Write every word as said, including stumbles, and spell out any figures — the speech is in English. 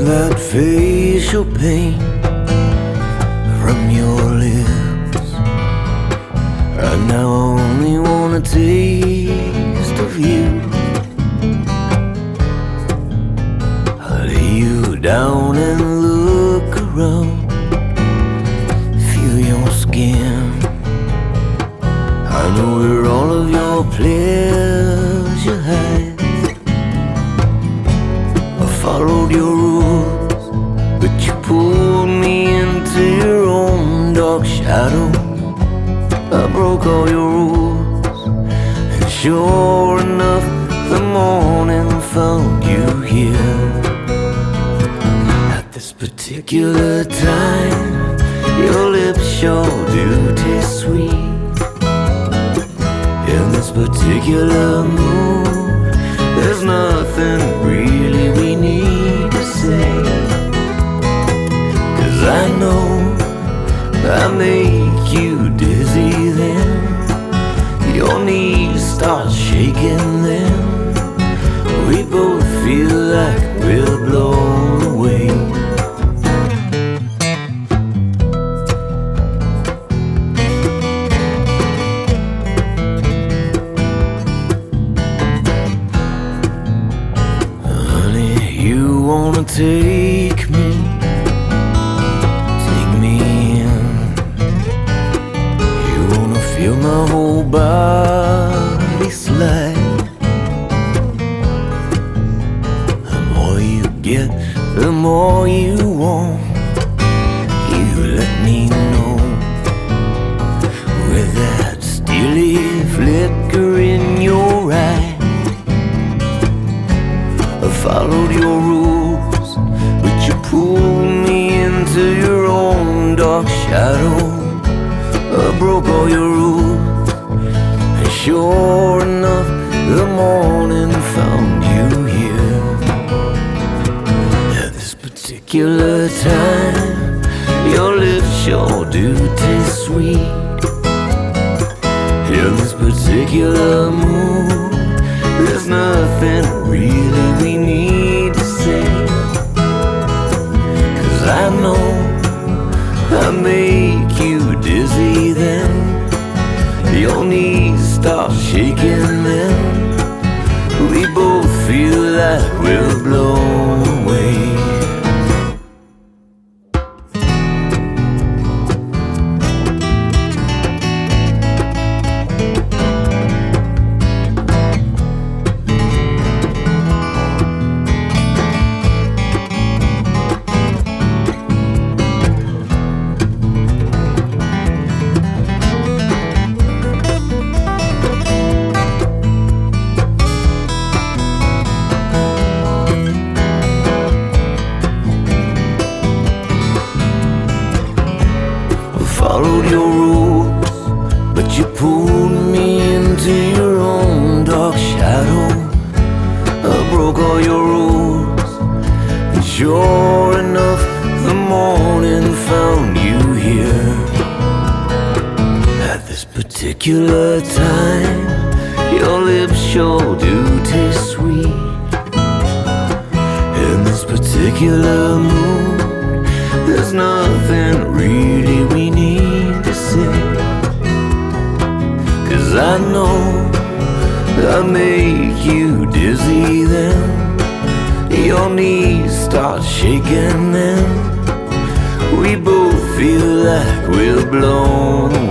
that facial pain from your lips. Right now I only want a taste of you. I lay you down and look around, feel your skin. I know where all of your pleasure hides. I followed your rules, but you pulled me into your own dark shadow. I broke all your rules, and sure enough, the morning found you here. At this particular time, your lips sure do taste sweet. In this particular mood, there's nothing really we need to say. 'Cause I know I make you dizzy then, your knees start shaking then. We both feel like we're blown away. Wanna take me, take me in. You wanna feel my whole body slide. The more you get, the more you want. You let me know with that steely flicker in your eye. I followed your rules, but you pulled me into your own dark shadow. I broke all your rules, and sure enough, the morning found you here. At this particular time, your lips sure do taste sweet. In this particular mood, there's nothing really we need to say. 'Cause I know I make you dizzy then, your knees start shaking then. We both feel like we're blown away. Followed your rules, but you pulled me into your own dark shadow. I broke all your rules, and sure enough, the morning found you here. At this particular time, your lips sure do taste sweet. In this particular mood, there's nothing really we need to say. 'Cause I know I make you dizzy then, your knees start shaking then. We both feel like we're blown